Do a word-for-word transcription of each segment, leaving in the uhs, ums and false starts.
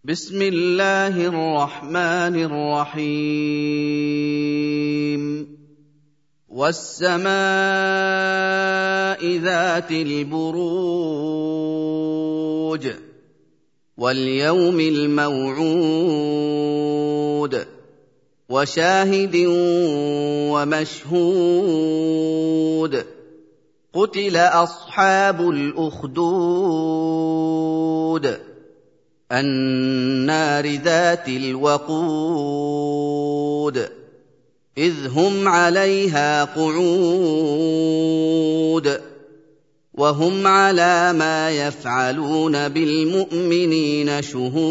بسم الله الرحمن الرحيم والسماء ذات البروج واليوم الموعود وشاهد ومشهود قتل أصحاب الأخدود النار ذات الوقود إذ هم عليها قعود وهم على ما يفعلون بالمؤمنين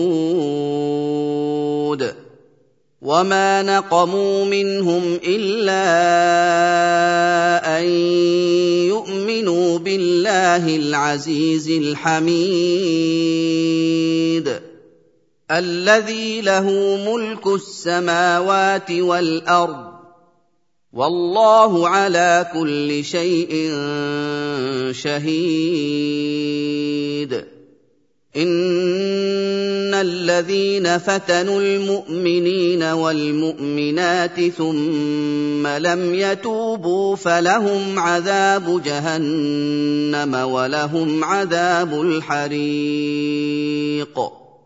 شهود وما نقموا منهم إلا أن يؤمنوا بالله العزيز الحميد الذي له ملك السماوات والأرض والله على كل شيء شهيد إن الذين فتنوا المؤمنين والمؤمنات ثم لم يتوبوا فلهم عذاب جهنم ولهم عذاب الحريق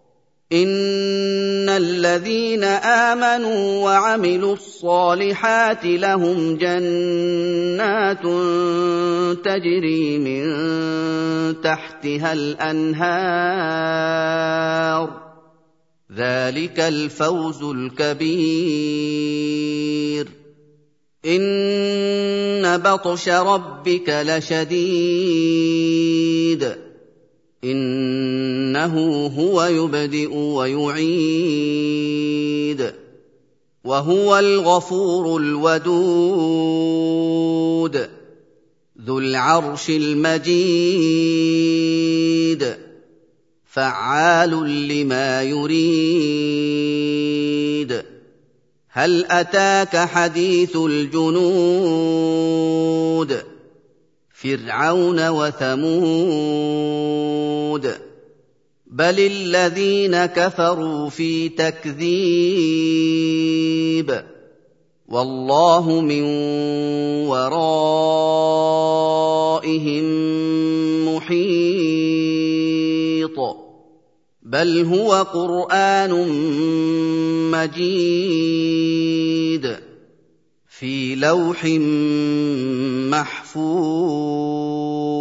إن الذين آمنوا وعملوا الصالحات لهم جنات تجري من تحتها الأنهار ذلك الفوز الكبير إن بطش ربك لشديد إنه هو يبدئ ويعيد وهو الغفور الودود ذو العرش المجيد فعال لما يريد هل أتاك حديث الجنود فرعون وثمود بل الذين كفروا في تكذيب والله من ورائهم محيط بل هو قرآن مجيد في لوح محفوظ